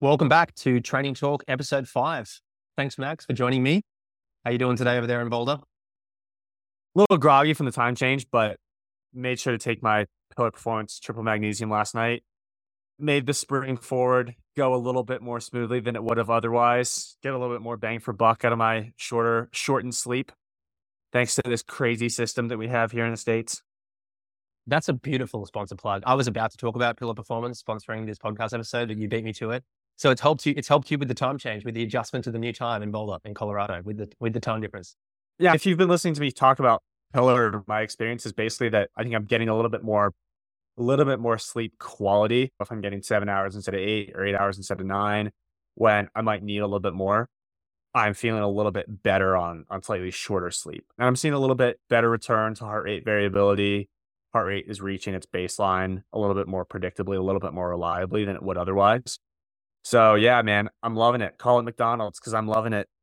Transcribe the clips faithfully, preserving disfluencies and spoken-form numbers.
Welcome back to Training Talk episode five. Thanks, Max, for joining me. How you doing today over there in Boulder? A little groggy from the time change, but made sure to take my Pillar Performance triple magnesium last night. Made the spring forward go a little bit more smoothly than it would have otherwise. Get a little bit more bang for buck out of my shorter, shortened sleep, thanks to this crazy system that we have here in the States. That's a beautiful sponsor plug. I was about to talk about Pillar Performance sponsoring this podcast episode, but you beat me to it. So it's helped you. It's helped you with the time change, with the adjustment to the new time in Boulder, in Colorado, with the with the time difference. Yeah, if you've been listening to me talk about Pillar, my experience is basically that I think I'm getting a little bit more, a little bit more sleep quality. If I'm getting seven hours instead of eight, or eight hours instead of nine, when I might need a little bit more, I'm feeling a little bit better on on slightly shorter sleep, and I'm seeing a little bit better return to heart rate variability. Heart rate is reaching its baseline a little bit more predictably, a little bit more reliably than it would otherwise. So yeah, man, I'm loving it. Call it McDonald's because I'm loving it.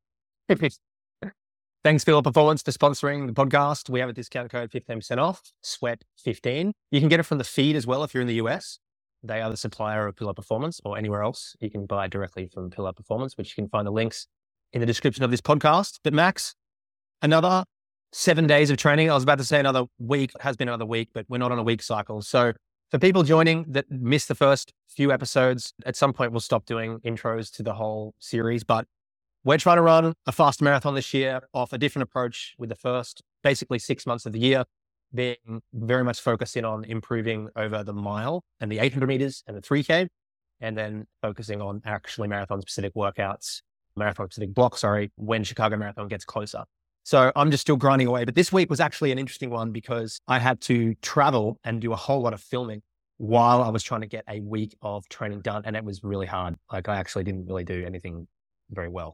Thanks, Pillar Performance, for sponsoring the podcast. We have a discount code fifteen percent off, sweat fifteen. You can get it from the feed as well if you're in the U S. They are the supplier of Pillar Performance, or anywhere else. You can buy directly from Pillar Performance, which you can find the links in the description of this podcast. But Max, another seven days of training. I was about to say another week. It has been another week, but we're not on a week cycle. So for people joining that missed the first few episodes, at some point we'll stop doing intros to the whole series. But we're trying to run a fast marathon this year off a different approach, with the first basically six months of the year being very much focusing on improving over the mile and the eight hundred meters and the three K, and then focusing on actually marathon specific workouts, marathon specific blocks, sorry, when Chicago Marathon gets closer. So I'm just still grinding away. But this week was actually an interesting one because I had to travel and do a whole lot of filming while I was trying to get a week of training done. And it was really hard. Like, I actually didn't really do anything very well.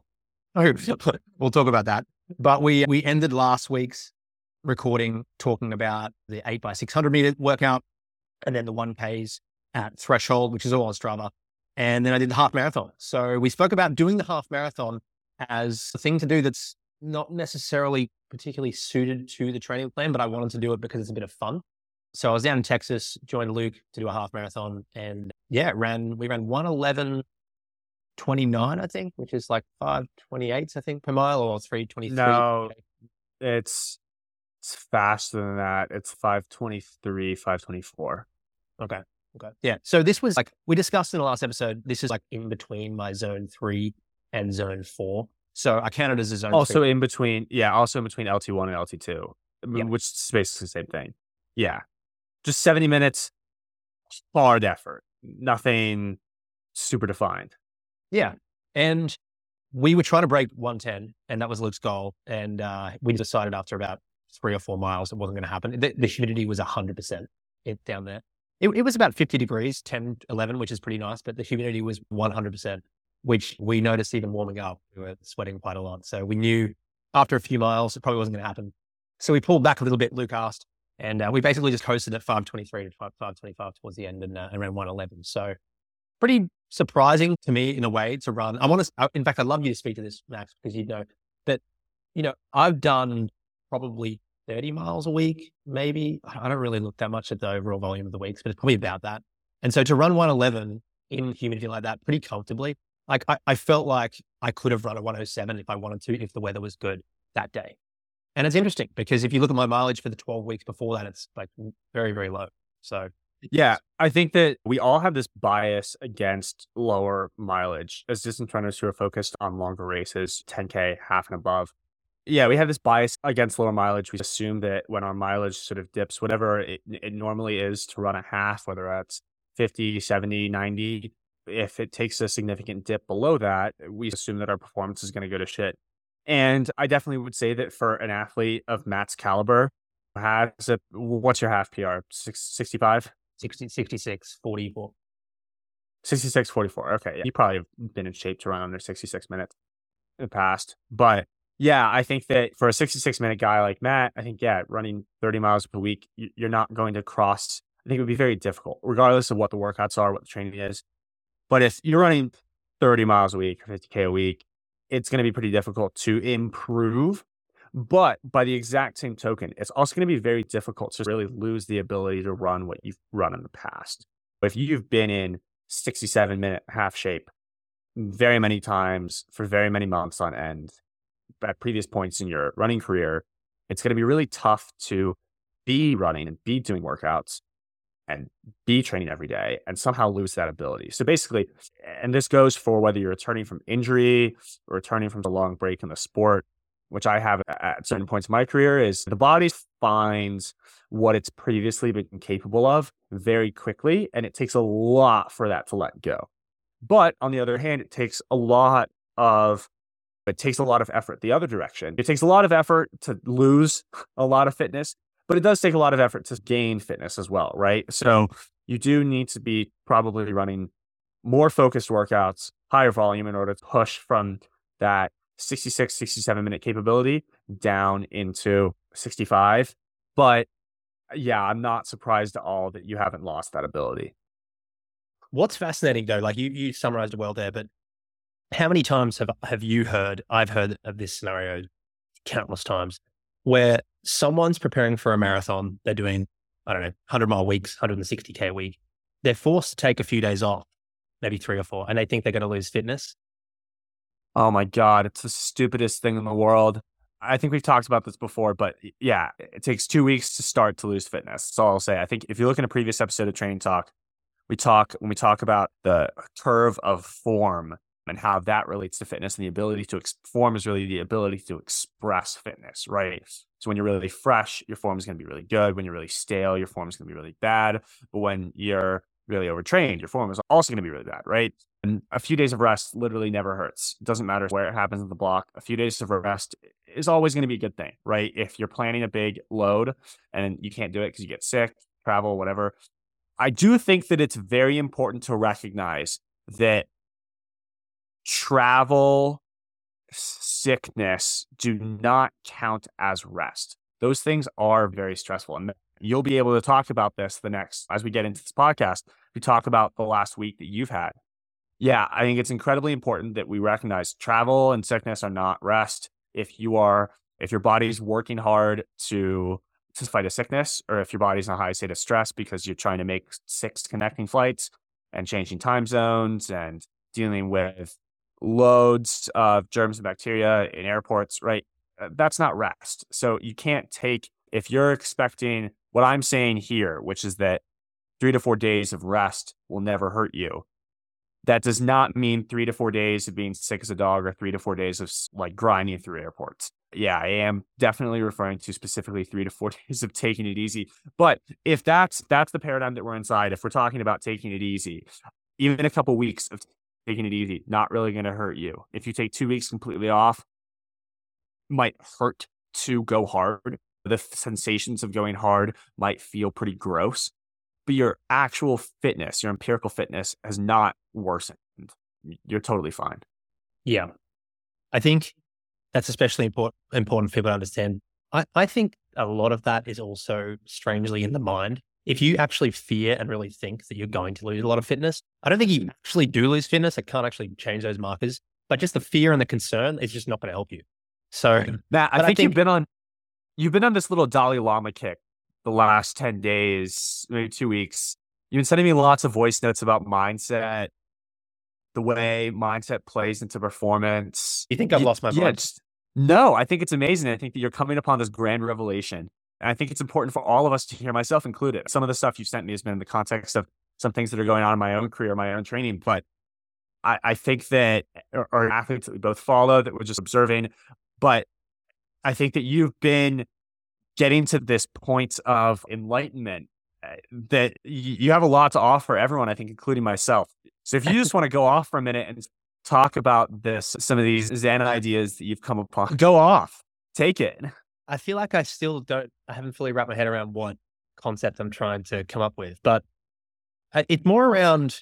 We'll talk about that. But we we ended last week's recording talking about the eight by six hundred meter workout, and then the one Ks at Threshold, which is all on Strava. And then I did the half marathon. So we spoke about doing the half marathon as a thing to do that's not necessarily particularly suited to the training plan, but I wanted to do it because it's a bit of fun. So I was down in Texas, joined Luke to do a half marathon, and yeah, ran, we ran one eleven twenty-nine, I think, which is like five twenty-eight, I think, per mile, or three twenty-three. No, it's, it's faster than that. It's five twenty-three, five twenty-four. Okay. Okay. Yeah. So this was like, we discussed in the last episode, this is like in between my zone three and zone four. So I counted as a zone Also three. in between, yeah, also in between L T one and L T two, Yep. which is basically the same thing. Yeah. Just seventy minutes, hard effort. Nothing super defined. Yeah. And we were trying to break one ten, and that was Luke's goal. And uh, we decided after about three or four miles, it wasn't going to happen. The, the humidity was one hundred percent it, down there. It, it was about fifty degrees, ten, eleven, which is pretty nice, but the humidity was one hundred percent, which we noticed even warming up. We were sweating quite a lot. So we knew after a few miles, it probably wasn't going to happen. So we pulled back a little bit, Luke asked, and uh, we basically just coasted at five twenty-three to five twenty-five towards the end, and uh, around one eleven. So pretty surprising to me in a way to run. I want to, in fact, I'd love you to speak to this, Max, because you know that, you know, I've done probably thirty miles a week, maybe. I don't really look that much at the overall volume of the weeks, but it's probably about that. And so to run one eleven in humidity like that pretty comfortably, like I, I felt like I could have run a one oh seven if I wanted to, if the weather was good that day. And it's interesting because if you look at my mileage for the twelve weeks before that, it's like very, very low. So yeah, I think that we all have this bias against lower mileage as distance runners who are focused on longer races, ten K, half and above. Yeah, we have this bias against lower mileage. We assume that when our mileage sort of dips, whatever it, it normally is to run a half, whether that's fifty, seventy, ninety, if it takes a significant dip below that, we assume that our performance is going to go to shit. And I definitely would say that for an athlete of Matt's caliber, has a, what's your half P R? sixty-five? sixty, sixty-six, forty-four. sixty-six, forty-four. Okay. Yeah. You probably have been in shape to run under sixty-six minutes in the past. But yeah, I think that for a sixty-six minute guy like Matt, I think, yeah, running thirty miles per week, you're not going to cross. I think it would be very difficult, regardless of what the workouts are, what the training is. But if you're running thirty miles a week or fifty K a week, it's going to be pretty difficult to improve. But by the exact same token, it's also going to be very difficult to really lose the ability to run what you've run in the past. If you've been in sixty-seven minute half shape very many times for very many months on end at previous points in your running career, it's going to be really tough to be running and be doing workouts and be training every day and somehow lose that ability. So basically, and this goes for whether you're returning from injury or returning from a long break in the sport, which I have at certain points in my career, is the body finds what it's previously been capable of very quickly. And it takes a lot for that to let go. But on the other hand, it takes a lot of it takes a lot of effort the other direction. It takes a lot of effort to lose a lot of fitness, but it does take a lot of effort to gain fitness as well, right? So you do need to be probably running more focused workouts, higher volume in order to push from that sixty-six, sixty-seven minute capability down into sixty-five. But yeah, I'm not surprised at all that you haven't lost that ability. What's fascinating though, like you, you summarized it well there, but how many times have, have you heard, I've heard of this scenario countless times, where someone's preparing for a marathon, they're doing, I don't know, one hundred mile weeks, one hundred sixty K a week. They're forced to take a few days off, maybe three or four, and they think they're going to lose fitness. Oh my God, it's the stupidest thing in the world. I think we've talked about this before, but yeah, it takes two weeks to start to lose fitness. That's all I'll say. I think if you look in a previous episode of Training Talk, we talk, when we talk about the curve of form and how that relates to fitness, and the ability to ex- form is really the ability to express fitness, right? So when you're really fresh, your form is going to be really good. When you're really stale, your form is going to be really bad. But when you're really overtrained, your form is also going to be really bad, right? And a few days of rest literally never hurts. It doesn't matter where it happens in the block. A few days of rest is always going to be a good thing, right? If you're planning a big load and you can't do it because you get sick, travel, whatever. I do think that it's very important to recognize that travel, sickness do not count as rest. Those things are very stressful. And you'll be able to talk about this the next, as we get into this podcast, we talk about the last week that you've had. Yeah, I think it's incredibly important that we recognize travel and sickness are not rest. If you are, if your body's working hard to, to fight a sickness, or if your body's in a high state of stress because you're trying to make six connecting flights and changing time zones and dealing with loads of germs and bacteria in airports, right? That's not rest. So you can't take, if you're expecting what I'm saying here, which is that three to four days of rest will never hurt you. That does not mean three to four days of being sick as a dog or three to four days of like grinding through airports. Yeah, I am definitely referring to specifically three to four days of taking it easy. But if that's that's the paradigm that we're inside, if we're talking about taking it easy, even a couple weeks of taking it easy, not really going to hurt you. If you take two weeks completely off, might hurt to go hard. The sensations of going hard might feel pretty gross, but your actual fitness, your empirical fitness has not worsened. You're totally fine. Yeah. I think that's especially important, important for people to understand. I, I think a lot of that is also strangely in the mind. If you actually fear and really think that you're going to lose a lot of fitness, I don't think you actually do lose fitness. I can't actually change those markers, but just the fear and the concern is just not going to help you. So Matt, I think, I think you've been on, you've been on this little Dalai Lama kick the last ten days, maybe two weeks. You've been sending me lots of voice notes about mindset, the way mindset plays into performance. You think I've you, lost my yeah, mind? Just, no, I think it's amazing. I think that you're coming upon this grand revelation. And I think it's important for all of us to hear, myself included. Some of the stuff you sent me has been in the context of some things that are going on in my own career, my own training. But I, I think that, or, or athletes that we both follow that we're just observing, but I think that you've been getting to this point of enlightenment uh, that y- you have a lot to offer everyone, I think, including myself. So if you just want to go off for a minute and talk about this, some of these Zen ideas that you've come upon, go off, take it. I feel like I still don't, I haven't fully wrapped my head around what concept I'm trying to come up with, but it's more around,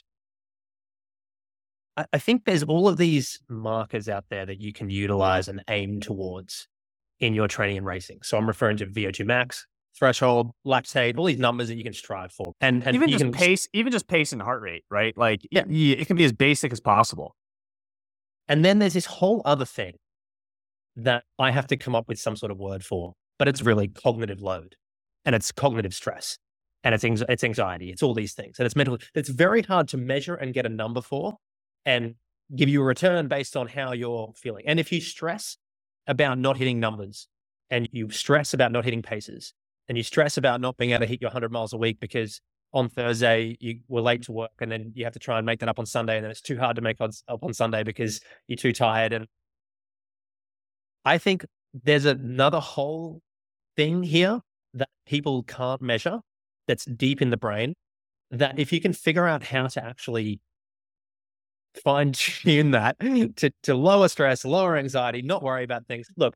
I, I think there's all of these markers out there that you can utilize and aim towards in your training and racing. So I'm referring to V O two max, threshold, lactate, all these numbers that you can strive for. And, and even you just can, pace, even just pace and heart rate, right? Like Yeah. y- it can be as basic as possible. And then there's this whole other thing that I have to come up with some sort of word for, but it's really cognitive load and it's cognitive stress and it's, it's anxiety. It's all these things and it's mental. It's very hard to measure and get a number for. And give you a return based on how you're feeling. And if you stress about not hitting numbers, and you stress about not hitting paces, and you stress about not being able to hit your one hundred miles a week because on Thursday you were late to work, and then you have to try and make that up on Sunday, and then it's too hard to make up on Sunday because you're too tired. And I think there's another whole thing here that people can't measure that's deep in the brain, that if you can figure out how to actually fine tune that to, to lower stress, lower anxiety, not worry about things. Look,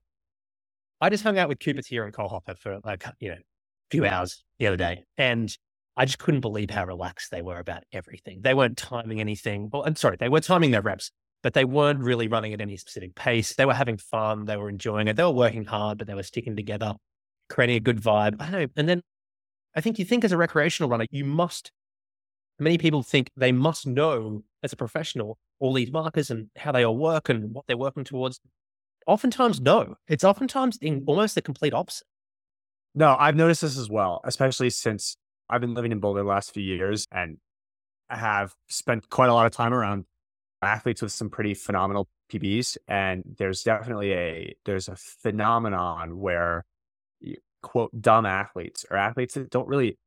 I just hung out with Cooper Tier and Cole Hopper for like, you know, a few hours the other day, and I just couldn't believe how relaxed they were about everything. They weren't timing anything. Well, I'm sorry, they were timing their reps, but they weren't really running at any specific pace. They were having fun. They were enjoying it. They were working hard, but they were sticking together, creating a good vibe. I don't know. And then I think you think as a recreational runner, you must, many people think they must know as a professional all these markers and how they all work and what they're working towards. Oftentimes, no. It's oftentimes in almost the complete opposite. No, I've noticed this as well, especially since I've been living in Boulder the last few years, and I have spent quite a lot of time around athletes with some pretty phenomenal P Bs. And there's definitely a, there's a phenomenon where, quote, dumb athletes or athletes that don't really,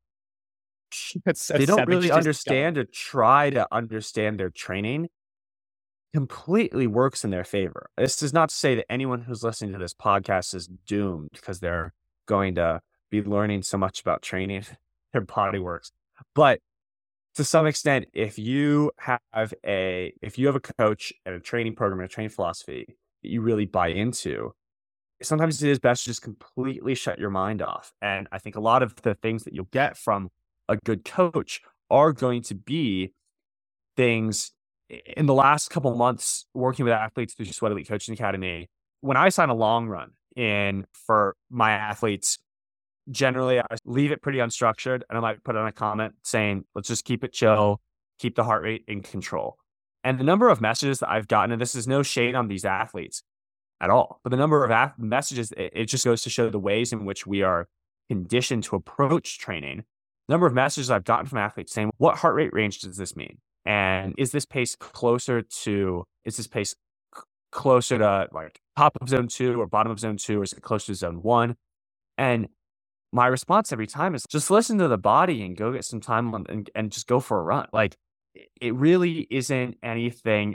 It's so they don't savage, really just understand or try to understand their training completely works in their favor. This is not to say that anyone who's listening to this podcast is doomed because they're going to be learning so much about training their body works. But to some extent, if you have a if you have a coach and a training program and a training philosophy that you really buy into, sometimes it is best to just completely shut your mind off. And I think a lot of the things that you'll get from a good coach are going to be things. In the last couple of months working with athletes through Sweat Elite Coaching Academy, when I sign a long run in for my athletes, generally I leave it pretty unstructured, and I might put on a comment saying, let's just keep it chill, keep the heart rate in control. And the number of messages that I've gotten, and this is no shade on these athletes at all, but the number of ath- messages, it, it just goes to show the ways in which we are conditioned to approach training. The number of messages I've gotten from athletes saying, what heart rate range does this mean? And is this pace closer to, is this pace c- closer to like top of zone two or bottom of zone two, or is it closer to zone one? And my response every time is just listen to the body and go get some time on, and, and just go for a run. Like it really isn't anything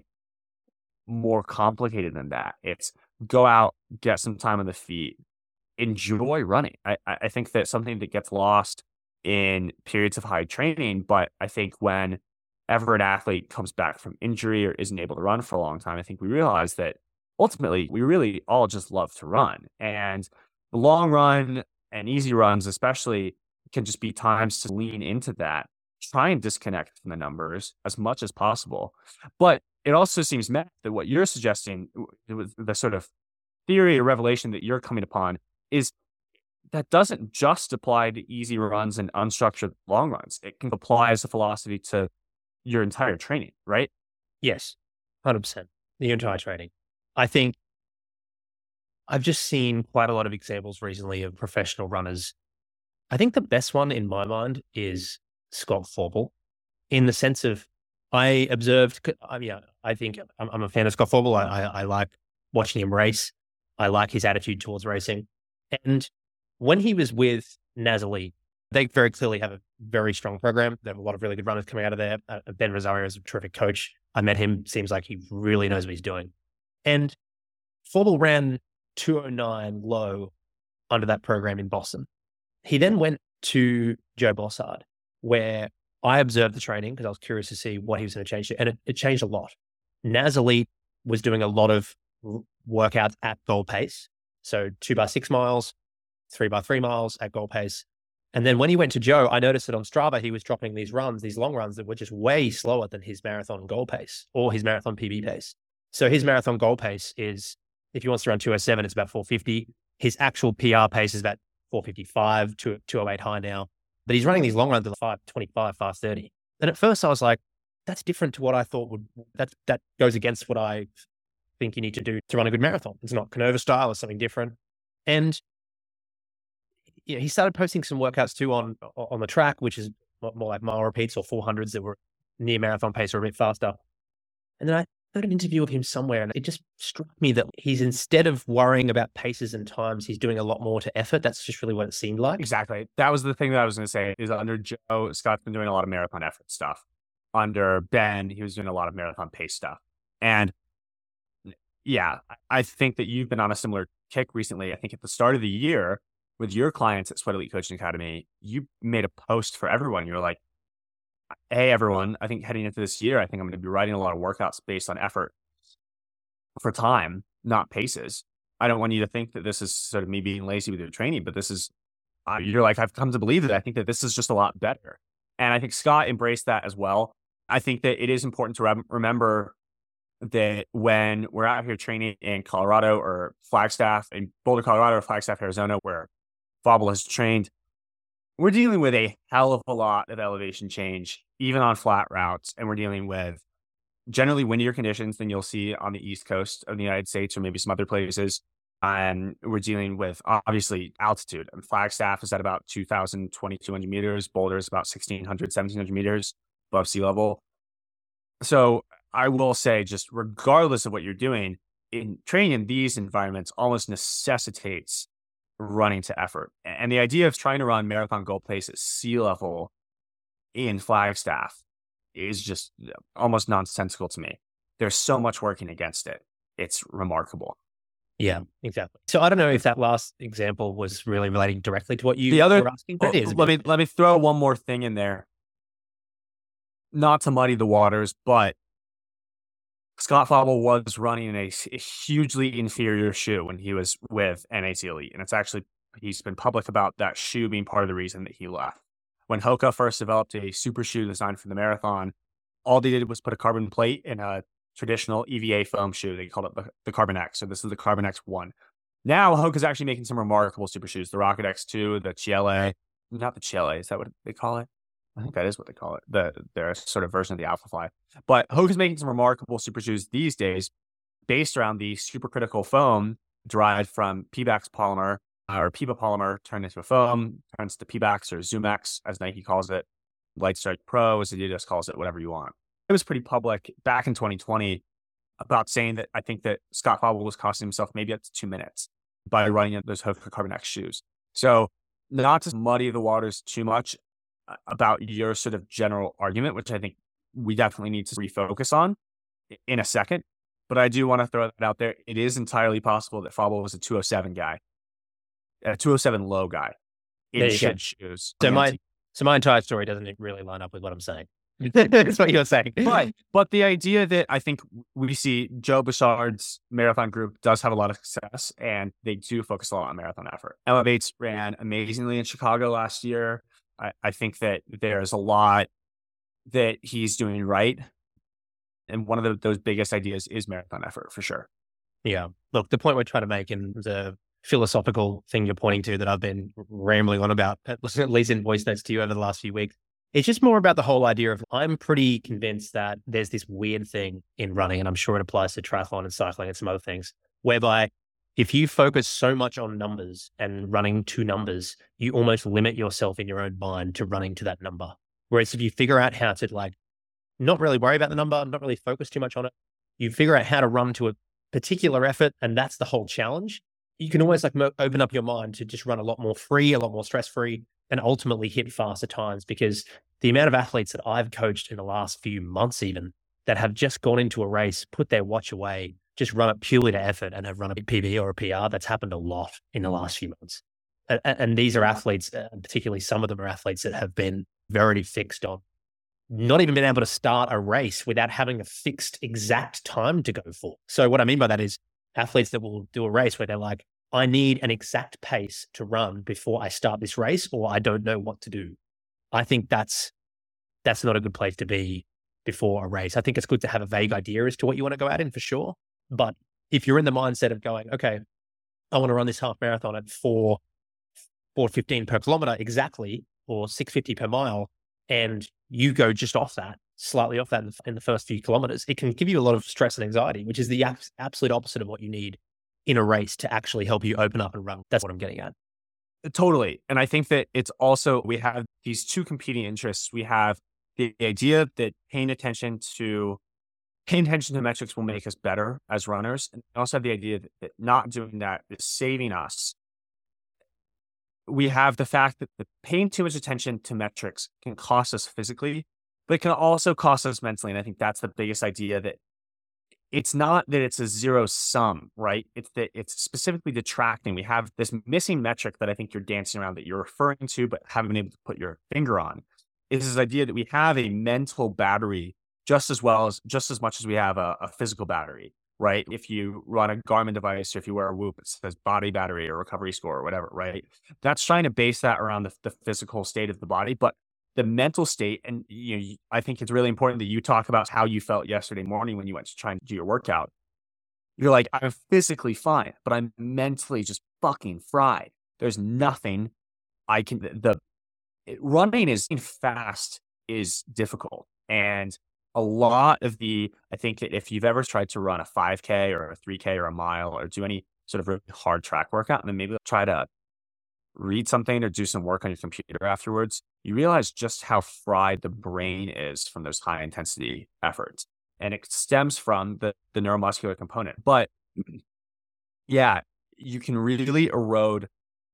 more complicated than that. It's go out, get some time on the feet, enjoy running. I, I think that something that gets lost in periods of high training, but I think when ever an athlete comes back from injury or isn't able to run for a long time, I think we realize that ultimately we really all just love to run. And the long run and easy runs especially can just be times to lean into that, try and disconnect from the numbers as much as possible. But it also seems, Matt, that what you're suggesting, the sort of theory or revelation that you're coming upon, is that doesn't just apply to easy runs and unstructured long runs. It can apply as a philosophy to your entire training, right? Yes, one hundred percent. The entire training. I think I've just seen quite a lot of examples recently of professional runners. I think the best one in my mind is Scott Forbel, in the sense of I observed, I mean, I think I'm, I'm a fan of Scott Forbel. I, I, I like watching him race. I like his attitude towards racing. And when he was with Nazali, they very clearly have a very strong program. They have a lot of really good runners coming out of there. Uh, Ben Rosario is a terrific coach. I met him. Seems like he really knows what he's doing. And Forbel ran two oh nine low under that program in Boston. He then went to Joe Bossard, where I observed the training because I was curious to see what he was going to change. And it, it changed a lot. Nazali was doing a lot of workouts at goal pace. So two by six miles, three by three miles at goal pace. And then when he went to Joe, I noticed that on Strava, he was dropping these runs, these long runs that were just way slower than his marathon goal pace or his marathon P B pace. So his marathon goal pace is, if he wants to run two oh seven, it's about four fifty. His actual P R pace is about four fifty-five, two oh eight high now. But he's running these long runs at five twenty-five, five thirty. And at first I was like, that's different to what I thought would, that, that goes against what I think you need to do to run a good marathon. It's not Canova style, it's something different. And yeah, he started posting some workouts too on on the track, which is more like mile repeats or four hundreds that were near marathon pace or a bit faster. And then I, heard an interview of him somewhere, and it just struck me that he's, instead of worrying about paces and times, he's doing a lot more to effort. That's just really what it seemed like. Exactly. That was the thing that I was going to say is under Joe, Scott's been doing a lot of marathon effort stuff. Under Ben, he was doing a lot of marathon pace stuff. And yeah, I think that you've been on a similar kick recently. I think at the start of the year with your clients at Sweat Elite Coaching Academy, you made a post for everyone. You're like, hey, everyone, I think heading into this year, I think I'm going to be writing a lot of workouts based on effort for time, not paces. I don't want you to think that this is sort of me being lazy with your training, but this is, uh, you're like, I've come to believe that I think that this is just a lot better. And I think Scott embraced that as well. I think that it is important to re- remember that when we're out here training in Colorado or Flagstaff, in Boulder, Colorado or Flagstaff, Arizona, where Fauble has trained, we're dealing with a hell of a lot of elevation change, even on flat routes. And we're dealing with generally windier conditions than you'll see on the East Coast of the United States or maybe some other places. And we're dealing with obviously altitude. And Flagstaff is at about two thousand, twenty-two hundred meters. Boulder is about sixteen hundred, seventeen hundred meters above sea level. So I will say, just regardless of what you're doing, in training in these environments almost necessitates running to effort. And the idea of trying to run marathon goal pace at sea level in Flagstaff is just almost nonsensical to me. There's so much working against it. It's remarkable. Yeah, exactly. So I don't know if that last example was really relating directly to what you the other, were asking, but oh, it is. Let me, let me throw one more thing in there. Not to muddy the waters, but Scott Fauble was running in a, a hugely inferior shoe when he was with N A C Elite. And it's actually, he's been public about that shoe being part of the reason that he left. When Hoka first developed a super shoe designed for the marathon, all they did was put a carbon plate in a traditional E V A foam shoe. They called it the, the Carbon X. So this is the Carbon X one. Now Hoka's actually making some remarkable super shoes. The Rocket X two, the Ciele, not the Ciele, is that what they call it? I think that is what they call it. The their sort of version of the Alphafly. But Hoka's making some remarkable super shoes these days based around the supercritical foam derived from Pebax polymer uh, or P B A polymer turned into a foam, turns to Pebax or ZoomX, as Nike calls it. Lightstrike Pro, as Adidas calls it, whatever you want. It was pretty public back in twenty twenty about saying that I think that Scott Fauble was costing himself maybe up to two minutes by running those Hoka Carbon X shoes. So not to muddy the waters too much about your sort of general argument, which I think we definitely need to refocus on in a second. But I do want to throw that out there. It is entirely possible that Fauble was a two oh seven guy, a two oh seven low guy in shed shoes. So my, so my entire story doesn't really line up with what I'm saying. That's what you're saying. But, but the idea that I think we see Joe Bouchard's marathon group does have a lot of success, and they do focus a lot on marathon effort. Elevates ran amazingly in Chicago last year. I, I think that there's a lot that he's doing right. And one of the, those biggest ideas is marathon effort for sure. Yeah. Look, the point we're trying to make, and the philosophical thing you're pointing to that I've been rambling on about, at least in voice notes to you over the last few weeks, it's just more about the whole idea of, I'm pretty convinced that there's this weird thing in running, and I'm sure it applies to triathlon and cycling and some other things, whereby if you focus so much on numbers and running to numbers, you almost limit yourself in your own mind to running to that number. Whereas if you figure out how to like, not really worry about the number, not really focus too much on it, you figure out how to run to a particular effort, and that's the whole challenge. You can always like mo- open up your mind to just run a lot more free, a lot more stress-free, and ultimately hit faster times. Because the amount of athletes that I've coached in the last few months even that have just gone into a race, put their watch away, just run it purely to effort and have run a P B or a P R, that's happened a lot in the last few months. And, and these are athletes, and particularly some of them are athletes that have been very fixed on not even been able to start a race without having a fixed exact time to go for. So what I mean by that is athletes that will do a race where they're like, I need an exact pace to run before I start this race, or I don't know what to do. I think that's that's not a good place to be before a race. I think it's good to have a vague idea as to what you want to go out in for sure. But if you're in the mindset of going, okay, I want to run this half marathon at four, four fifteen per kilometer exactly, or six fifty per mile, and you go just off that, slightly off that in the, in the first few kilometers, it can give you a lot of stress and anxiety, which is the ab- absolute opposite of what you need in a race to actually help you open up and run. That's what I'm getting at. Totally. And I think that it's also, we have these two competing interests. We have the idea that paying attention to paying attention to metrics will make us better as runners. And I also have the idea that, that not doing that is saving us. We have the fact that the paying too much attention to metrics can cost us physically, but it can also cost us mentally. And I think that's the biggest idea, that it's not that it's a zero sum, right? It's that it's specifically detracting. We have this missing metric that I think you're dancing around, that you're referring to, but haven't been able to put your finger on, is this idea that we have a mental battery just as well as, just as much as we have a, a physical battery, right? If you run a Garmin device, or if you wear a Whoop, it says body battery or recovery score or whatever, right? That's trying to base that around the, the physical state of the body. But the mental state, and you know, I think it's really important that you talk about how you felt yesterday morning when you went to try and do your workout. You're like, I'm physically fine, but I'm mentally just fucking fried. There's nothing I can, the it, running is fast is difficult. And a lot of the, I think that if you've ever tried to run a five K or a three K or a mile, or do any sort of really hard track workout, and then maybe try to read something or do some work on your computer afterwards, you realize just how fried the brain is from those high intensity efforts. And it stems from the, the neuromuscular component. But yeah, you can really erode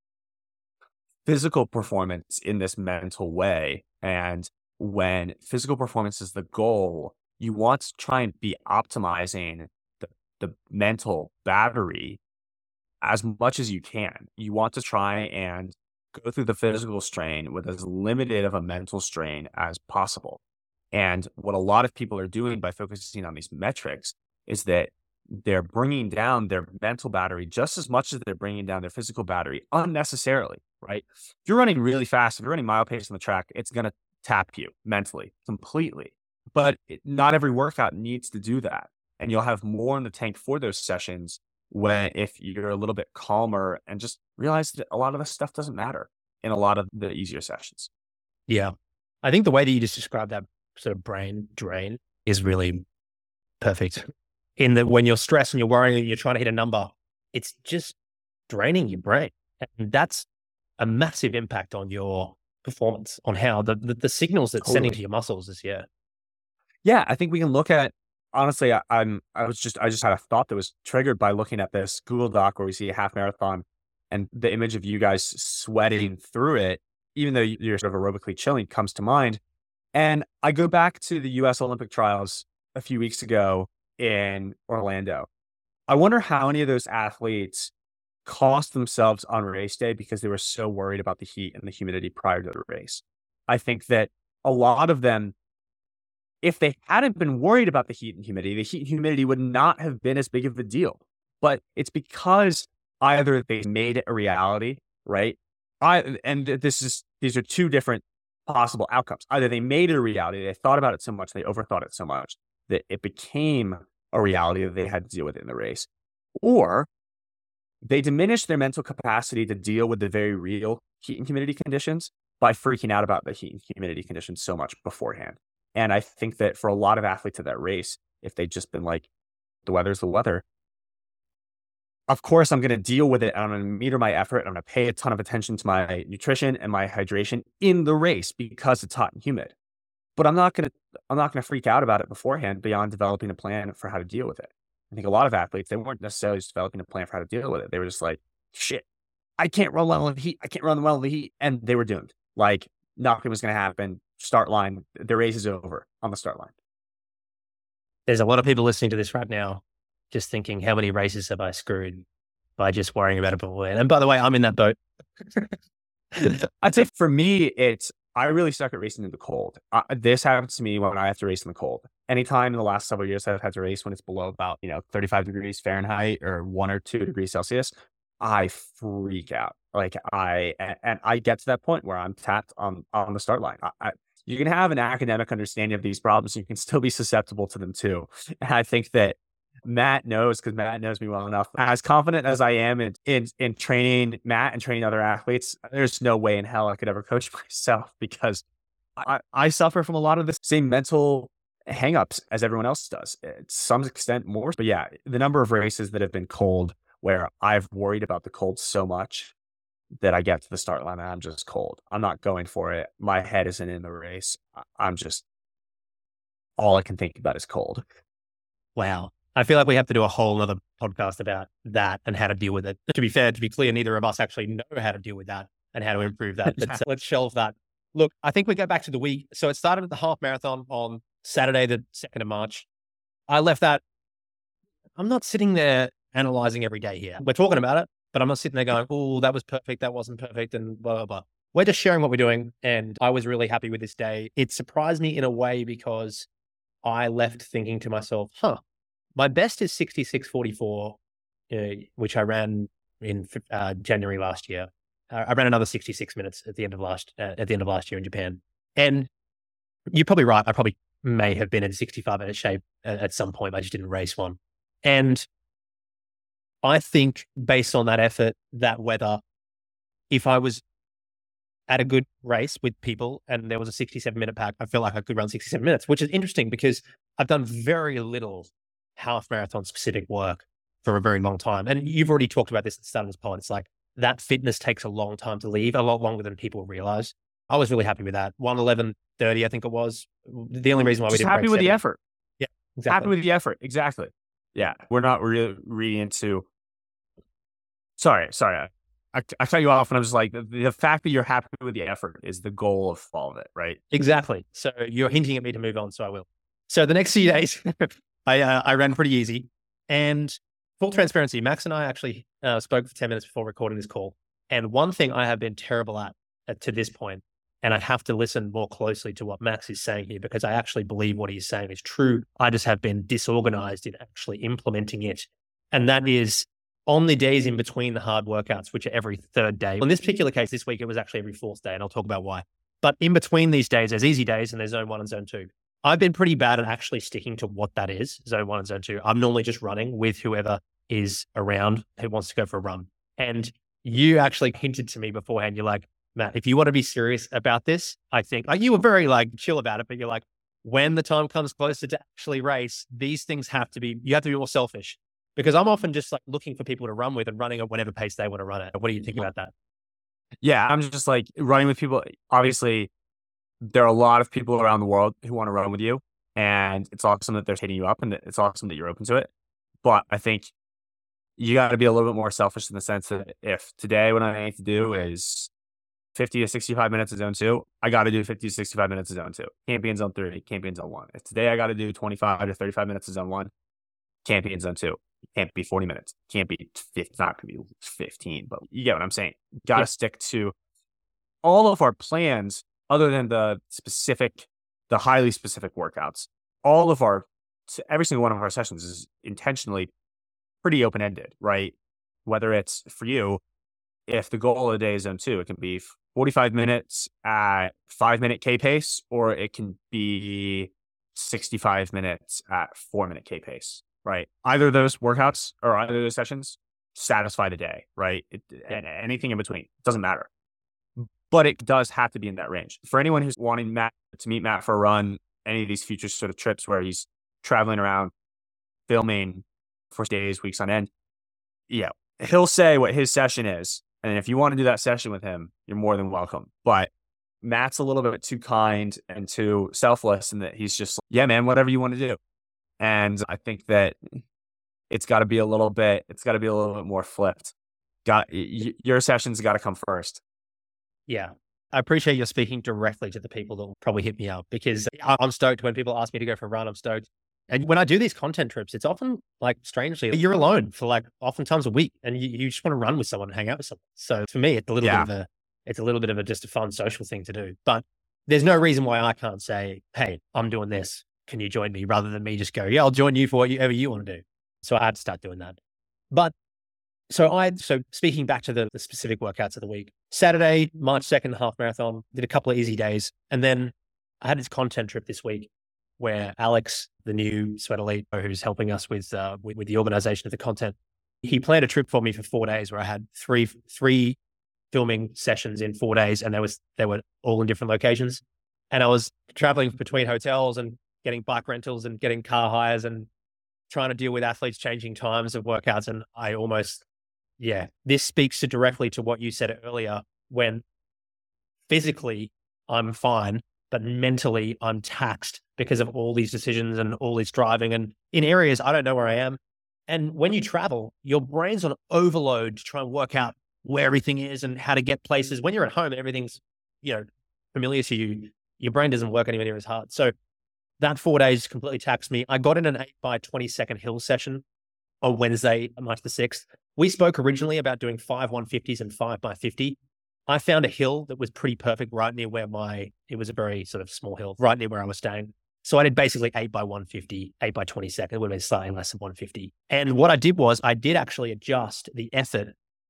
physical performance in this mental way. And when physical performance is the goal, you want to try and be optimizing the, the mental battery as much as you can. You want to try and go through the physical strain with as limited of a mental strain as possible. And what a lot of people are doing by focusing on these metrics is that they're bringing down their mental battery just as much as they're bringing down their physical battery unnecessarily, right? If you're running really fast, if you're running mile pace on the track, it's going to tap you mentally completely. But it, not every workout needs to do that. And you'll have more in the tank for those sessions when, if you're a little bit calmer and just realize that a lot of this stuff doesn't matter in a lot of the easier sessions. Yeah. I think the way that you just described that sort of brain drain is really perfect. In that when you're stressed and you're worrying and you're trying to hit a number, it's just draining your brain. And that's a massive impact on your performance, on how the, the, the signals that's Totally. sending to your muscles is, yeah. Yeah, I think we can look at, honestly, I, I'm, I was just, I just had a thought that was triggered by looking at this Google Doc where we see a half marathon and the image of you guys sweating through it, even though you're sort of aerobically chilling, comes to mind. And I go back to the U S Olympic trials a few weeks ago in Orlando. I wonder how many of those athletes cost themselves on race day because they were so worried about the heat and the humidity prior to the race. I think that a lot of them, if they hadn't been worried about the heat and humidity, the heat and humidity would not have been as big of a deal. But it's because either they made it a reality, right? I and this is these are two different possible outcomes. Either they made it a reality, they thought about it so much, they overthought it so much that it became a reality that they had to deal with it in the race, or they diminished their mental capacity to deal with the very real heat and humidity conditions by freaking out about the heat and humidity conditions so much beforehand. And I think that for a lot of athletes at that race, if they'd just been like, the weather's the weather, of course I'm going to deal with it and I'm going to meter my effort. I'm going to pay a ton of attention to my nutrition and my hydration in the race because it's hot and humid. But I'm not going to, I'm not going to freak out about it beforehand beyond developing a plan for how to deal with it. I think a lot of athletes, they weren't necessarily just developing a plan for how to deal with it. They were just like, shit, I can't run well in the heat. I can't run well in the heat. And they were doomed. Like nothing was going to happen. Start line, the race is over on the start line. There's a lot of people listening to this right now just thinking, how many races have I screwed by just worrying about it beforehand? And by the way, I'm in that boat. I'd say for me, it's, I really suck at racing in the cold. Uh, this happens to me when I have to race in the cold. Anytime in the last several years I've had to race when it's below about, you know, thirty-five degrees Fahrenheit or one or two degrees Celsius, I freak out. Like I, and, and I get to that point where I'm tapped on, on the start line. I, I, you can have an academic understanding of these problems. You can still be susceptible to them too. And I think that Matt knows, because Matt knows me well enough. As confident as I am in, in in training Matt and training other athletes, there's no way in hell I could ever coach myself because I, I suffer from a lot of the same mental hangups as everyone else does. To some extent more. But yeah, the number of races that have been cold where I've worried about the cold so much that I get to the start line and I'm just cold. I'm not going for it. My head isn't in the race. I'm just, all I can think about is cold. Wow. I feel like we have to do a whole other podcast about that and how to deal with it. To be fair, to be clear, neither of us actually know how to deal with that and how to improve that. But uh, let's shelve that. Look, I think we go back to the week. So it started at the half marathon on Saturday, the second of March. I left that. I'm not sitting there analyzing every day here. We're talking about it, but I'm not sitting there going, oh, that was perfect. That wasn't perfect. And blah, blah, blah. We're just sharing what we're doing. And I was really happy with this day. It surprised me in a way because I left thinking to myself, huh, my best is sixty-six forty-four, uh, which I ran in uh, January last year. Uh, I ran another sixty-six minutes at the end of last uh, at the end of last year in Japan. And you're probably right. I probably may have been in sixty-five minute shape at, at some point. I just didn't race one. And I think based on that effort, that weather, if I was at a good race with people and there was a sixty-seven minute pack, I feel like I could run sixty-seven minutes, which is interesting because I've done very little half marathon specific work for a very long time. And you've already talked about this at the start of this pod. It's like that fitness takes a long time to leave, a lot longer than people realize. I was really happy with that. one eleven thirty, I think it was. The only reason why we Just didn't happy with seven. the effort. Yeah, exactly. Happy with the effort. Exactly. Yeah. We're not really reading into, sorry, sorry. I, I cut you off and I was like, the, the fact that you're happy with the effort is the goal of all of it, right? Exactly. So you're hinting at me to move on, so I will. So the next few days, I uh, I ran pretty easy. And full transparency, Max and I actually uh, spoke for ten minutes before recording this call. And one thing I have been terrible at, at to this point, and I have to listen more closely to what Max is saying here because I actually believe what he's saying is true. I just have been disorganized in actually implementing it. And that is on the days in between the hard workouts, which are every third day. In this particular case, this week, it was actually every fourth day, and I'll talk about why. But in between these days, there's easy days and there's zone one and zone two. I've been pretty bad at actually sticking to what that is, zone one and zone two. I'm normally just running with whoever is around who wants to go for a run. And you actually hinted to me beforehand, you're like, Matt, if you want to be serious about this, I think, like you were very like chill about it, but you're like, when the time comes closer to actually race, these things have to be, you have to be more selfish. Because I'm often just like looking for people to run with and running at whatever pace they want to run at. What do you think about that? Yeah, I'm just like running with people. Obviously, there are a lot of people around the world who want to run with you. And it's awesome that they're hitting you up and it's awesome that you're open to it. But I think you got to be a little bit more selfish in the sense that if today what I need to do is fifty to sixty-five minutes of zone two, I got to do fifty to sixty-five minutes of zone two. Can't be in zone three, can't be in zone one. If today I got to do twenty-five to thirty-five minutes of zone one, can't be in zone two. Can't be forty minutes. Can't be, it's not going to be fifteen, but you get what I'm saying. Got to yeah. stick to all of our plans other than the specific, the highly specific workouts. All of our, every single one of our sessions is intentionally pretty open-ended, right? Whether it's for you, if the goal of the day is zone two, it can be forty-five minutes at five minute K pace, or it can be sixty-five minutes at four minute K pace. Right. Either of those workouts or either of those sessions satisfy the day, right? It, and anything in between, it doesn't matter. But it does have to be in that range. For anyone who's wanting Matt to meet Matt for a run, any of these future sort of trips where he's traveling around, filming for days, weeks on end, yeah, he'll say what his session is. And if you want to do that session with him, you're more than welcome. But Matt's a little bit too kind and too selfless in that he's just, yeah, man, whatever you want to do. And I think that it's got to be a little bit, it's got to be a little bit more flipped. Got y- your sessions got to come first. Yeah. I appreciate you speaking directly to the people that will probably hit me up because I'm stoked when people ask me to go for a run. I'm stoked. And when I do these content trips, it's often like strangely, you're alone for like oftentimes a week and you, you just want to run with someone and hang out with someone. So for me, it's a little yeah. bit of a, it's a little bit of a, just a fun social thing to do, but there's no reason why I can't say, hey, I'm doing this. Can you join me? Rather than me just go, yeah, I'll join you for whatever you want to do. So I had to start doing that. But so I, so speaking back to the, the specific workouts of the week, Saturday, March second, half marathon, did a couple of easy days. And then I had this content trip this week where Alex, the new Sweat Elite, who's helping us with, uh, with, with the organization of the content, he planned a trip for me for four days where I had three, three filming sessions in four days. And they was, they were all in different locations. And I was traveling between hotels and getting bike rentals and getting car hires and trying to deal with athletes changing times of workouts. And I almost, yeah, this speaks to directly to what you said earlier, when physically I'm fine, but mentally I'm taxed because of all these decisions and all this driving and in areas I don't know where I am. And when you travel, your brain's on overload to try and work out where everything is and how to get places. When you're at home, everything's, you know, familiar to you. Your brain doesn't work anywhere near as hard. So that four days completely taxed me. I got in an eight by twenty second hill session on Wednesday, March the sixth. We spoke originally about doing five one fifties and five by fifty. I found a hill that was pretty perfect right near where my, it was a very sort of small hill, right near where I was staying. So I did basically eight by one fifty, eight by twenty second. It would have been slightly less than one fifty. And what I did was I did actually adjust the effort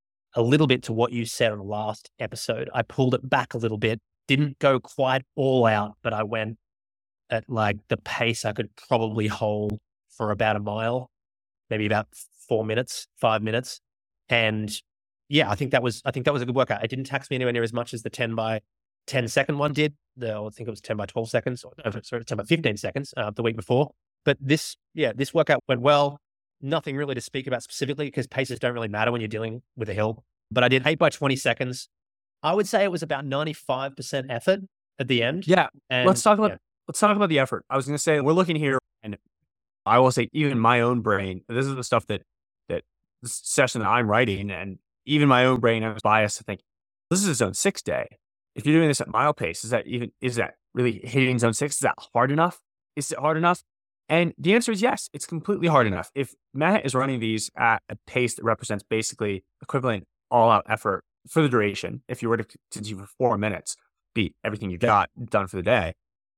a little bit to what you said on the last episode. I pulled it back a little bit, didn't go quite all out, but I went at like the pace I could probably hold for about a mile, maybe about four minutes, five minutes. And yeah, I think that was, I think that was a good workout. It didn't tax me anywhere near as much as the ten by ten second one did. The, I think it was ten by twelve seconds, or no, sorry, ten by fifteen seconds uh, the week before. But this, yeah, this workout went well. Nothing really to speak about specifically because paces don't really matter when you're dealing with a hill. But I did eight by twenty seconds. I would say it was about ninety-five percent effort at the end. Yeah. And, let's talk about, yeah. let's talk about the effort. I was going to say, we're looking here, and I will say even my own brain, this is the stuff that, that this session that I'm writing, and even my own brain, I was biased to think, this is a zone six day. If you're doing this at mile pace, is that even, is that really hitting zone six? Is that hard enough? Is it hard enough? And the answer is yes, it's completely hard enough. If Matt is running these at a pace that represents basically equivalent all out effort for the duration, if you were to continue for four minutes, beat everything you got done for the day,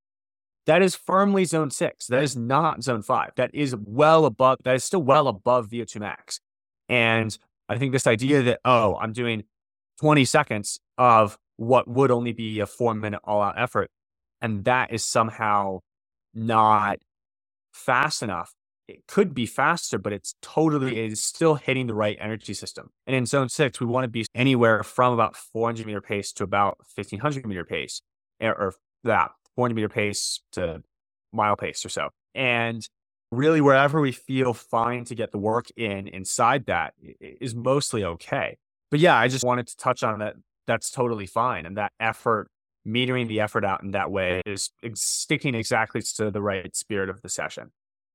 that is firmly zone six. That is not zone five. That is well above, that is still well above V O two max. And I think this idea that, oh, I'm doing twenty seconds of what would only be a four minute all out effort, and that is somehow not fast enough. It could be faster, but it's totally, it is still hitting the right energy system. And in zone six, we want to be anywhere from about four hundred meter pace to about fifteen hundred meter pace, or, or that four hundred meter pace to mile pace or so. And really wherever we feel fine to get the work in inside that is mostly okay. But yeah, I just wanted to touch on that. That's totally fine. And that effort, metering the effort out in that way is sticking exactly to the right spirit of the session.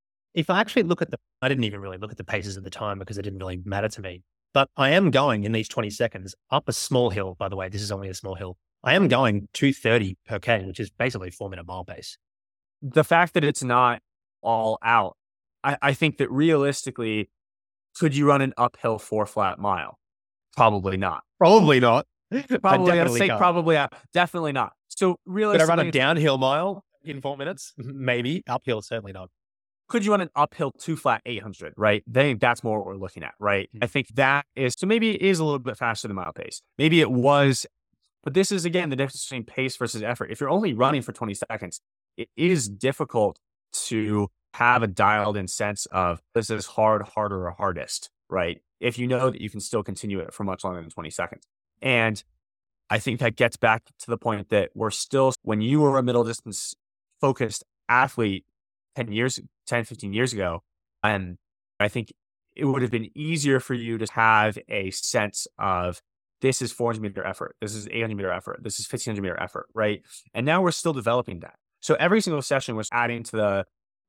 If I actually look at the, I didn't even really look at the paces at the time because it didn't really matter to me, but I am going in these twenty seconds up a small hill. By the way, this is only a small hill. I am going two thirty per K, which is basically four minute mile pace. The fact that it's not all out, I, I think that realistically, could you run an uphill four flat mile? Probably not. Probably not. Probably, I'd say probably, uh, definitely not. So realistically, could I run a downhill mile in four minutes? Maybe. Uphill, certainly not. Could you run an uphill two flat eight hundred, right? Then that's more what we're looking at, right? I think that is, so maybe it is a little bit faster than mile pace. Maybe it was, but this is again, the difference between pace versus effort. If you're only running for twenty seconds, it is difficult to have a dialed in sense of this is hard, harder, or hardest, right? If you know that you can still continue it for much longer than twenty seconds. And I think that gets back to the point that we're still, when you were a middle distance focused athlete ten years, ten, fifteen years ago, and I think it would have been easier for you to have a sense of this is four hundred meter effort, this is eight hundred meter effort, this is fifteen hundred meter effort, right? And now we're still developing that. So every single session was adding to the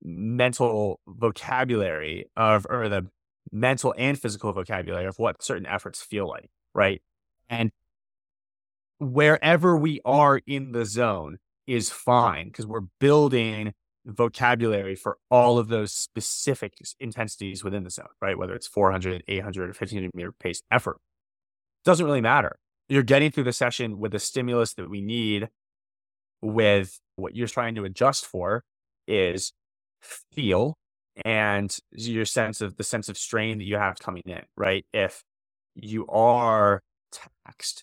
mental vocabulary of, or the mental and physical vocabulary of what certain efforts feel like, right? And wherever we are in the zone is fine because we're building vocabulary for all of those specific intensities within the zone, right? Whether it's four hundred, eight hundred, or fifteen hundred meter pace effort. Doesn't really matter. You're getting through the session with the stimulus that we need, with what you're trying to adjust for is feel and your sense of the sense of strain that you have coming in, right? If you are taxed,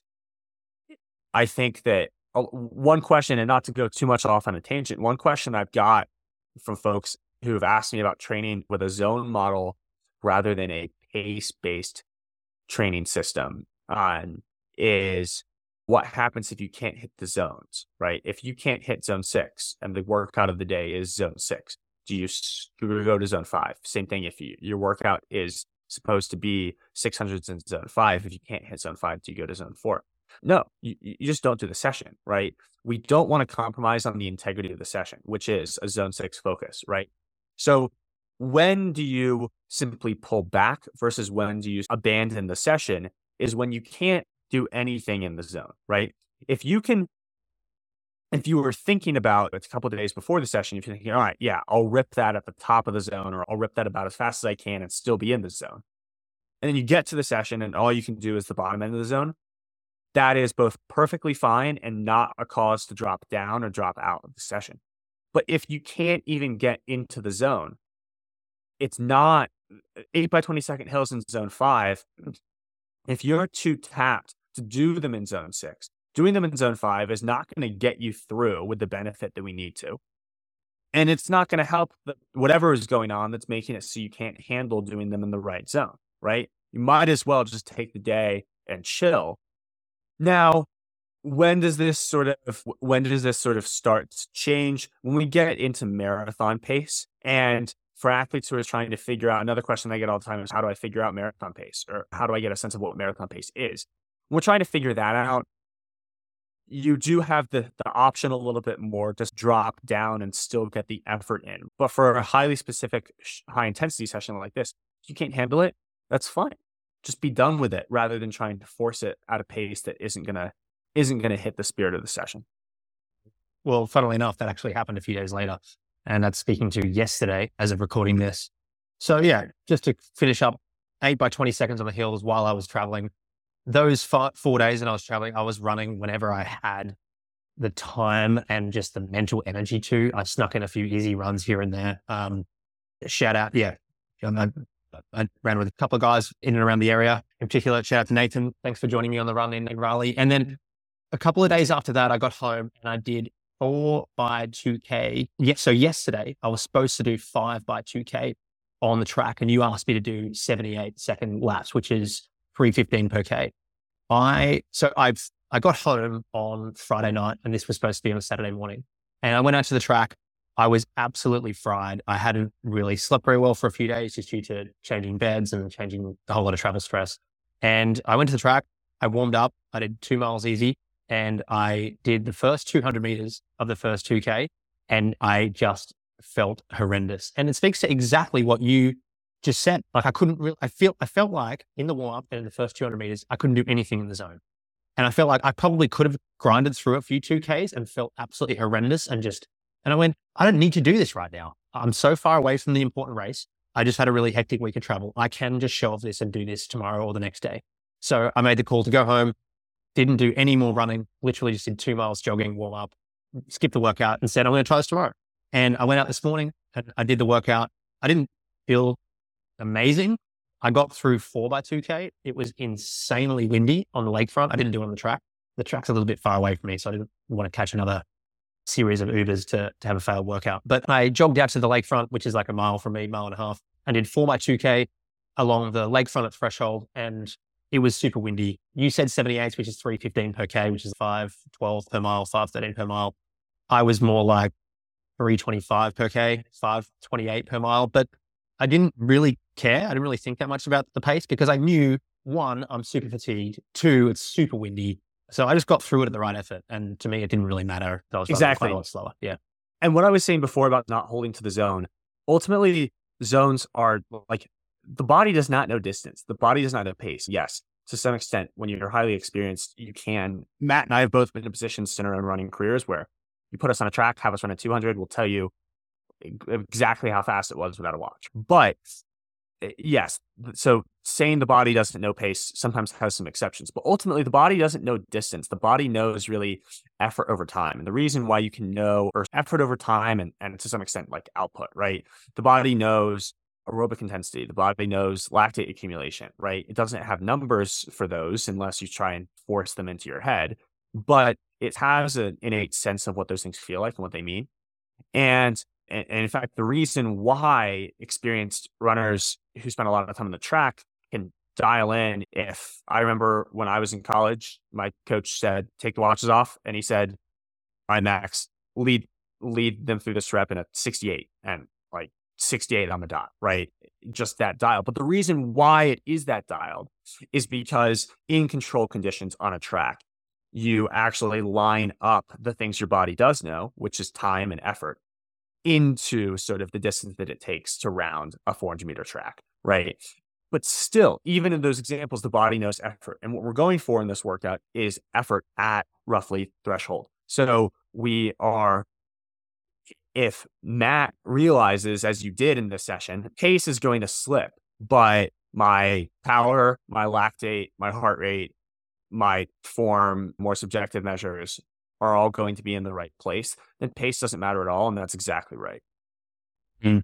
I think that uh, one question, and not to go too much off on a tangent, one question I've got from folks who have asked me about training with a zone model rather than a pace-based training system on is what happens if you can't hit the zones, right? If you can't hit zone six and the workout of the day is zone six, do you, do you go to zone five? Same thing if you, your workout is supposed to be six hundreds in zone five. If you can't hit zone five, do you go to zone four? No, you, you just don't do the session, right? We don't want to compromise on the integrity of the session, which is a zone six focus, right? So when do you simply pull back versus when do you abandon the session is when you can't do anything in the zone, right? If you can, if you were thinking about it a couple of days before the session, if you're thinking, all right, yeah, I'll rip that at the top of the zone, or I'll rip that about as fast as I can and still be in the zone. And then you get to the session and all you can do is the bottom end of the zone. That is both perfectly fine and not a cause to drop down or drop out of the session. But if you can't even get into the zone, it's not eight by twenty second hills in zone five. If you're too tapped to do them in zone six, doing them in zone five is not going to get you through with the benefit that we need to. And it's not going to help the, whatever is going on that's making it so you can't handle doing them in the right zone, right? You might as well just take the day and chill. Now, when does this sort of when does this sort of start to change? When we get into marathon pace, and for athletes who are trying to figure out, another question I get all the time is, how do I figure out marathon pace, or how do I get a sense of what marathon pace is? When we're trying to figure that out, you do have the the option a little bit more, just drop down and still get the effort in. But for a highly specific high intensity session like this, if you can't handle it, that's fine. Just be done with it rather than trying to force it at a pace that isn't gonna isn't gonna hit the spirit of the session. Well, funnily enough, that actually happened a few days later, and that's speaking to yesterday as of recording this. So yeah, just to finish up, eight by twenty seconds on the hills while I was traveling. Those five, four days that I was traveling, I was running whenever I had the time and just the mental energy to. I snuck in a few easy runs here and there. Um, shout out, yeah. I, I ran with a couple of guys in and around the area. In particular, shout out to Nathan. Thanks for joining me on the run in Raleigh. And then a couple of days after that, I got home and I did four by two K. Yeah, so yesterday, I was supposed to do five by two K on the track, and you asked me to do seventy-eight second laps, which is three fifteen per K. I, so I've, I got home on Friday night, and this was supposed to be on a Saturday morning. And I went out to the track. I was absolutely fried. I hadn't really slept very well for a few days just due to changing beds and changing a whole lot of travel stress. And I went to the track. I warmed up. I did two miles easy, and I did the first two hundred meters of the first two K, and I just felt horrendous. And it speaks to exactly what you just said. Like I couldn't really, I feel, I felt like in the warm up and in the first two hundred meters, I couldn't do anything in the zone. And I felt like I probably could have grinded through a few two Ks and felt absolutely horrendous and just, and I went, I don't need to do this right now. I'm so far away from the important race. I just had a really hectic week of travel. I can just show off this and do this tomorrow or the next day. So I made the call to go home, didn't do any more running, literally just did two miles jogging, warm up, skipped the workout and said, I'm going to try this tomorrow. And I went out this morning and I did the workout. I didn't feel amazing. I got through four by two K. It was insanely windy on the lakefront. I didn't do it on the track. The track's a little bit far away from me, so I didn't want to catch another series of Ubers to, to have a failed workout. But I jogged out to the lakefront, which is like a mile from me, mile and a half, and did four by two K along the lakefront at Threshold, and it was super windy. You said seventy-eight, which is three fifteen per K, which is five twelve per mile, five thirteen per mile. I was more like three twenty-five per K, five twenty-eight per mile, but I didn't really care. I didn't really think that much about the pace because I knew, one, I'm super fatigued. Two, it's super windy. So I just got through it at the right effort. And to me, it didn't really matter. I was exactly. quite a lot slower. Yeah. And what I was saying before about not holding to the zone, ultimately zones are like, the body does not know distance. The body does not know pace. Yes, to some extent, when you're highly experienced, you can. Matt and I have both been in positions in our own running careers where you put us on a track, have us run at two hundred, we'll tell you exactly how fast it was without a watch. But yes, so saying the body doesn't know pace sometimes has some exceptions, but ultimately the body doesn't know distance. The body knows really effort over time. And the reason why you can know or effort over time and, and to some extent like output, right? The body knows aerobic intensity. The body knows lactate accumulation, right? It doesn't have numbers for those unless you try and force them into your head, but it has an innate sense of what those things feel like and what they mean. And And in fact, the reason why experienced runners who spend a lot of time on the track can dial in, if I remember when I was in college, my coach said, take the watches off. And he said, all right, Max, lead, lead them through this rep in a sixty-eight and like sixty-eight on the dot, right? Just that dial. But the reason why it is that dialed is because in control conditions on a track, you actually line up the things your body does know, which is time and effort, into sort of the distance that it takes to round a four hundred meter track, right? But still, even in those examples, the body knows effort. And what we're going for in this workout is effort at roughly threshold. So we are, if Matt realizes, as you did in this session, pace is going to slip, but my power, my lactate, my heart rate, my form, more subjective measures are all going to be in the right place, then pace doesn't matter at all. And that's exactly right. Mm.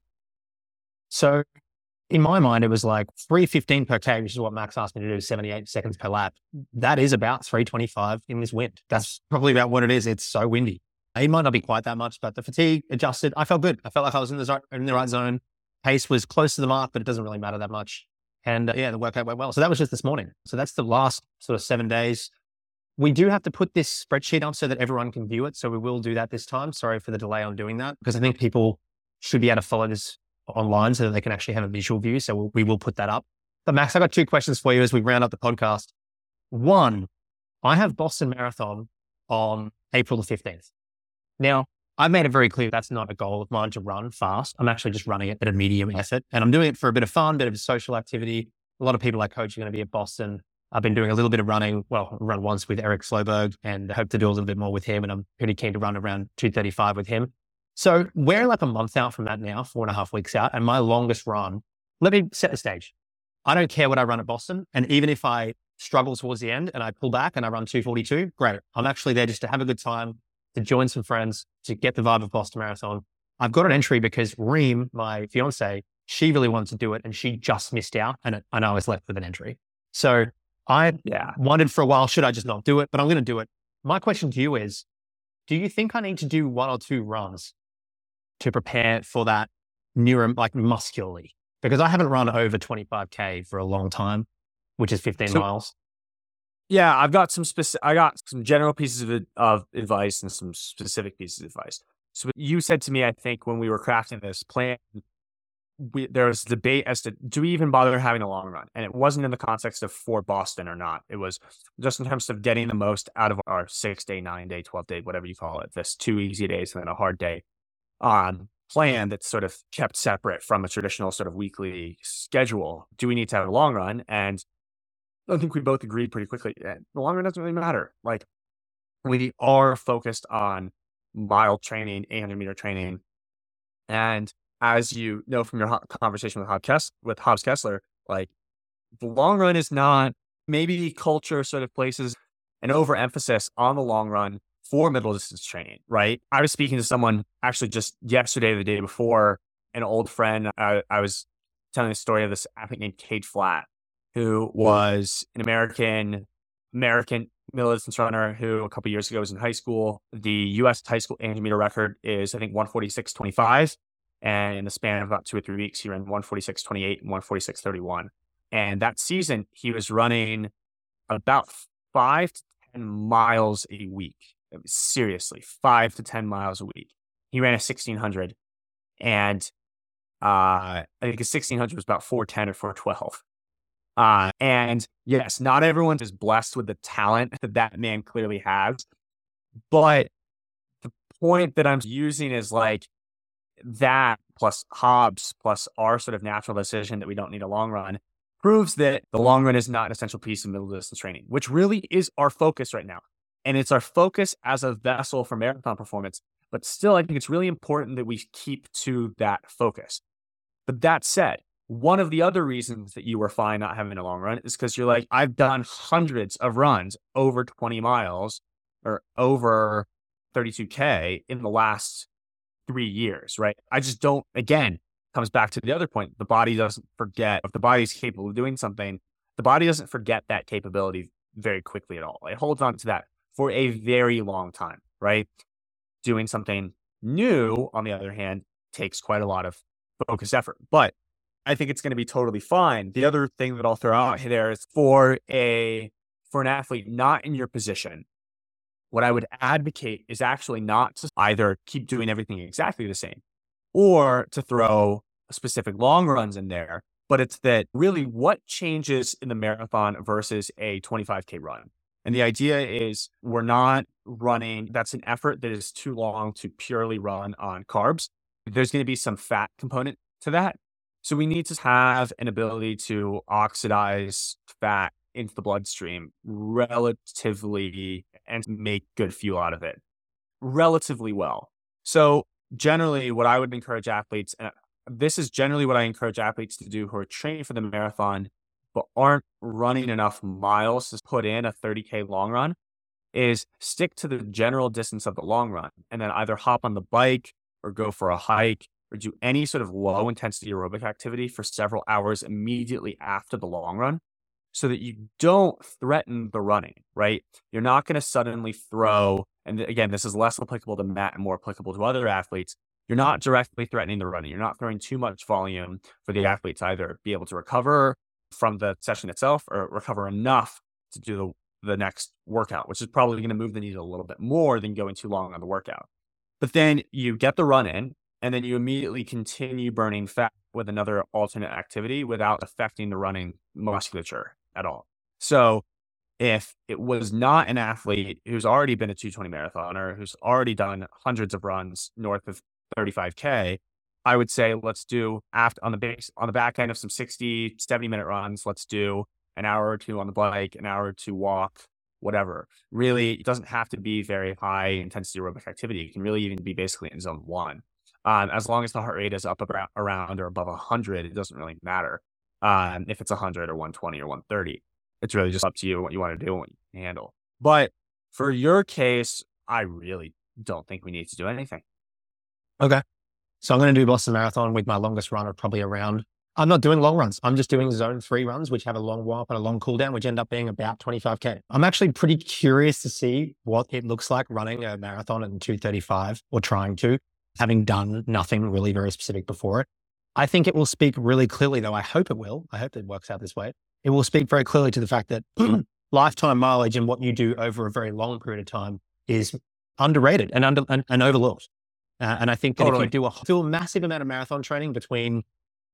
So in my mind, it was like three fifteen per K, which is what Max asked me to do, seventy-eight seconds per lap. That is about three twenty-five in this wind. That's probably about what it is. It's so windy. It might not be quite that much, but the fatigue adjusted. I felt good. I felt like I was in the zone, in the right zone. Pace was close to the mark, but it doesn't really matter that much. And uh, yeah, the workout went well. So that was just this morning. So that's the last sort of seven days. We do have to put this spreadsheet up so that everyone can view it. So we will do that this time. Sorry for the delay on doing that, because I think people should be able to follow this online so that they can actually have a visual view. So we'll, we will put that up. But Max, I got two questions for you as we round up the podcast. One, I have Boston Marathon on April the fifteenth. Now, I've made it very clear that's not a goal of mine to run fast. I'm actually just running it at a medium effort, and I'm doing it for a bit of fun, bit of social activity. A lot of people I coach are going to be at Boston. I've been doing a little bit of running. Well, I run once with Eric Sloberg, and I hope to do a little bit more with him. And I'm pretty keen to run around two thirty-five with him. So we're like a month out from that now, four and a half weeks out. And my longest run, let me set the stage. I don't care what I run at Boston. And even if I struggle towards the end and I pull back and I run two forty-two, great. I'm actually there just to have a good time, to join some friends, to get the vibe of Boston Marathon. I've got an entry because Reem, my fiance, she really wanted to do it and she just missed out. And, it, and I was left with an entry. So I yeah. wondered for a while, should I just not do it? But I'm going to do it. My question to you is, do you think I need to do one or two runs to prepare for that neuro, like muscularly? Because I haven't run over twenty-five K for a long time, which is fifteen so, miles. Yeah, I've got some specific, I got some general pieces of, of advice and some specific pieces of advice. So you said to me, I think when we were crafting this plan, we, there was debate as to, do we even bother having a long run? And it wasn't in the context of for Boston or not. It was just in terms of getting the most out of our six day, nine day, twelve day, whatever you call it, this two easy days and then a hard day on plan that's sort of kept separate from a traditional sort of weekly schedule. Do we need to have a long run? And I think we both agreed pretty quickly. The long run doesn't really matter. Like, we are focused on mild training, eight hundred meter training. And as you know from your conversation with Hobbs Kessler, with Hobbs Kessler, like, the long run is not, maybe culture sort of places an overemphasis on the long run for middle distance training, right? I was speaking to someone actually just yesterday, the day before, an old friend. I, I was telling the story of this athlete named Cade Flatt, who was an American, American middle distance runner who a couple of years ago was in high school. The U S high school eight hundred meter record is, I think, one forty-six twenty-five. And in the span of about two or three weeks, he ran one forty-six twenty-eight and one forty-six thirty-one. And that season, he was running about five to ten miles a week. Seriously, five to ten miles a week. He ran a sixteen hundred. And uh, I think his sixteen hundred was about four ten or four twelve. Uh, and yes, not everyone is blessed with the talent that that man clearly has. But the point that I'm using is like that plus Hobbs plus our sort of natural decision that we don't need a long run proves that the long run is not an essential piece of middle distance training, which really is our focus right now. And it's our focus as a vessel for marathon performance. But still, I think it's really important that we keep to that focus. But that said, one of the other reasons that you were fine not having a long run is because you're like, I've done hundreds of runs over twenty miles or over thirty-two K in the last three years, right? I just don't, again, comes back to the other point. The body doesn't forget. If the body's capable of doing something, the body doesn't forget that capability very quickly at all. It holds on to that for a very long time, right? Doing something new, on the other hand, takes quite a lot of focused effort. But I think it's going to be totally fine. The other thing that I'll throw out there is for a for an athlete not in your position, what I would advocate is actually not to either keep doing everything exactly the same or to throw specific long runs in there, but it's that really what changes in the marathon versus a twenty-five K run. And the idea is we're not running, that's an effort that is too long to purely run on carbs. There's going to be some fat component to that. So we need to have an ability to oxidize fat into the bloodstream relatively and make good fuel out of it relatively well. So generally what I would encourage athletes, and this is generally what I encourage athletes to do who are training for the marathon, but aren't running enough miles to put in a thirty K long run, is stick to the general distance of the long run and then either hop on the bike or go for a hike or do any sort of low intensity aerobic activity for several hours immediately after the long run so that you don't threaten the running, right? You're not going to suddenly throw, and again, this is less applicable to Matt and more applicable to other athletes. You're not directly threatening the running. You're not throwing too much volume for the athletes either be able to recover from the session itself or recover enough to do the, the next workout, which is probably going to move the needle a little bit more than going too long on the workout. But then you get the run in and then you immediately continue burning fat with another alternate activity without affecting the running musculature at all. So if it was not an athlete who's already been a two twenty marathoner, who's already done hundreds of runs north of thirty-five K, I would say, let's do after on the base, on the back end of some sixty, seventy minute runs, let's do an hour or two on the bike, an hour or two walk, whatever. Really, it doesn't have to be very high intensity aerobic activity. It can really even be basically in zone one. Um, as long as the heart rate is up about, around or above one hundred, it doesn't really matter um, if it's one hundred or one twenty or one thirty. It's really just up to you what you want to do and what you can handle. But for your case, I really don't think we need to do anything. Okay. So I'm going to do Boston Marathon with my longest run of probably around, I'm not doing long runs. I'm just doing zone three runs, which have a long warm up and a long cool down, which end up being about twenty-five K. I'm actually pretty curious to see what it looks like running a marathon in two thirty-five or trying to, having done nothing really very specific before it. I think it will speak really clearly, though. I hope it will. I hope it works out this way. It will speak very clearly to the fact that lifetime mileage and what you do over a very long period of time is underrated and under and, and overlooked. Uh, and I think that totally. If you do a, do a massive amount of marathon training between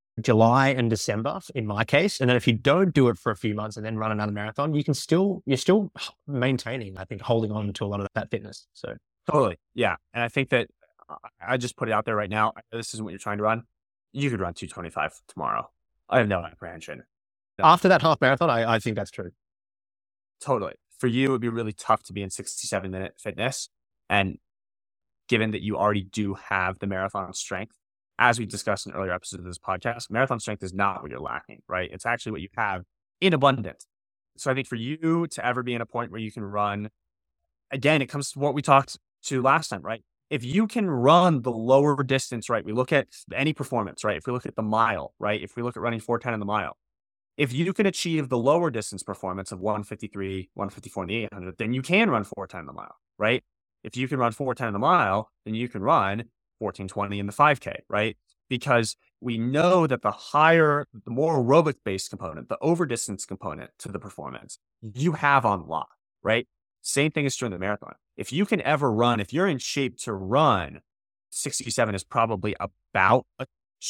July and December, in my case, and then if you don't do it for a few months and then run another marathon, you can still, you're still maintaining, I think, holding on to a lot of that fitness. So totally. Yeah. And I think that I just put it out there right now. This isn't what you're trying to run. You could run two twenty-five tomorrow. I have no apprehension. No. After that half marathon, I, I think that's true. Totally. For you, it would be really tough to be in sixty-seven minute fitness. And given that you already do have the marathon strength, as we discussed in earlier episodes of this podcast, marathon strength is not what you're lacking, right? It's actually what you have in abundance. So I think for you to ever be in a point where you can run, again, it comes to what we talked to last time, right? If you can run the lower distance, right? We look at any performance, right? If we look at the mile, right? If we look at running four ten in the mile, if you can achieve the lower distance performance of one fifty-three, one fifty-four in the eight hundred, then you can run four ten in the mile, right? If you can run four ten in the mile, then you can run fourteen twenty in the five K, right? Because we know that the higher, the more aerobic based component, the over distance component to the performance, you have on lock, right? Same thing is true in the marathon. If you can ever run, if you're in shape to run, sixty-seven is probably about a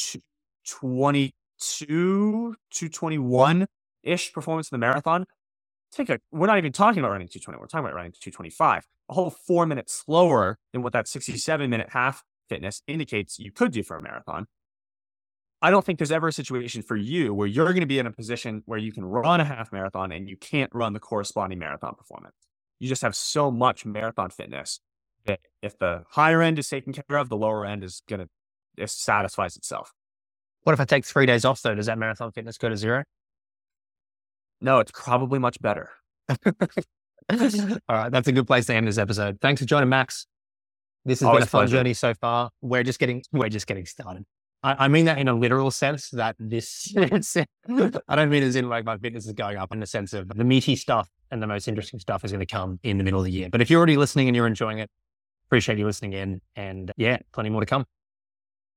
twenty-two, two twenty-one-ish performance in the marathon. Take a, we're not even talking about running two twenty. We're talking about running two twenty-five, a whole four minutes slower than what that sixty-seven minute half fitness indicates you could do for a marathon. I don't think there's ever a situation for you where you're going to be in a position where you can run a half marathon and you can't run the corresponding marathon performance. You just have so much marathon fitness that if the higher end is taken care of, the lower end is going to, it satisfies itself. What if I take three days off though? Does that marathon fitness go to zero? No, it's probably much better. All right. That's a good place to end this episode. Thanks for joining, Max. This has Always been a fun pleasure. journey so far. We're just getting, we're just getting started. I, I mean that in a literal sense that this, I don't mean as in like my fitness is going up in the sense of the meaty stuff and the most interesting stuff is going to come in the middle of the year. But if you're already listening and you're enjoying it, appreciate you listening in and yeah, plenty more to come.